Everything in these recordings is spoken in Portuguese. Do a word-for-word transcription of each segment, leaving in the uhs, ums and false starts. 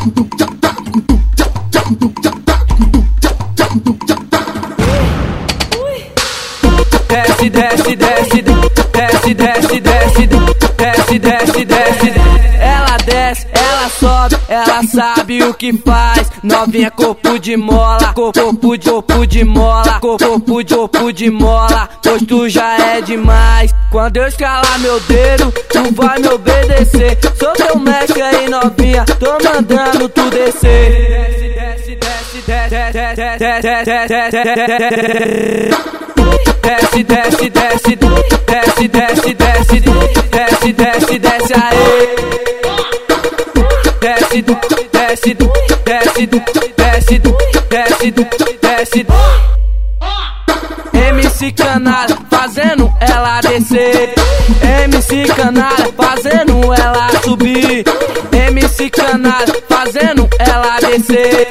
Desce, desce, desce, desce, desce, desce, desce, desce, desce. Ela desce, ela sobe, ela sabe o que faz. Novinha corpo de mola, corpo de corpo de mola, corpo de corpo de mola. Pois tu já é demais. Quando eu escalar meu dedo, tu vai me obedecer. Sou teu mestre aí, novinha, tô mandando tu descer. Desce, desce, desce, desce, desce, desce. Desce, desce, desce, desce, desce, desce, desce, desce, desce, aê. Desce, desce, desce, desce, desce, desce. M C Canalha fazendo ela descer, M C Canalha fazendo ela subir, M C Canalha fazendo ela descer.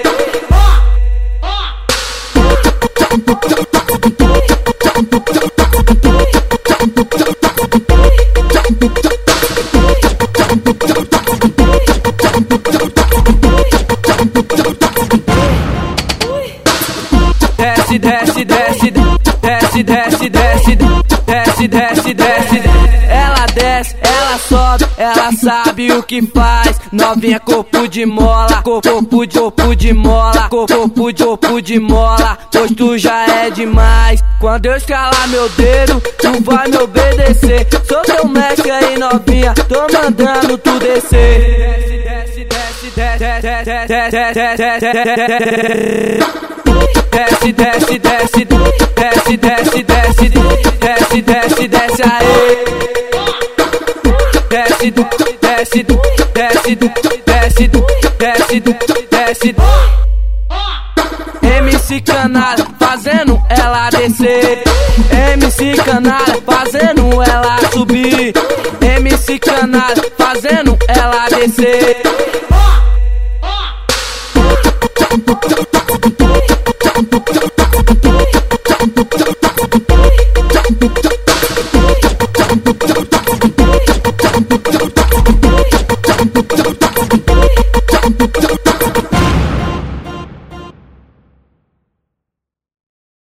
Desce, desce, desce, desce, desce, desce, desce, desce, desce. Ela desce, ela sobe, ela sabe o que faz. Novinha corpo de mola, corpo de corpo de mola, corpo de corpo de mola. Pois tu já é demais. Quando eu escalar meu dedo, tu vai me obedecer. Sou teu mestre aí, novinha, tô mandando tu descer. Desce, desce, desce, desce, desce, desce. Desce, desce, desce, desce, desce, desce, desce, desce, desce, aê. Desce, desce, desce, desce, desce, desce. M C Canalha fazendo ela descer, M C Canalha fazendo ela subir, M C Canalha fazendo ela descer.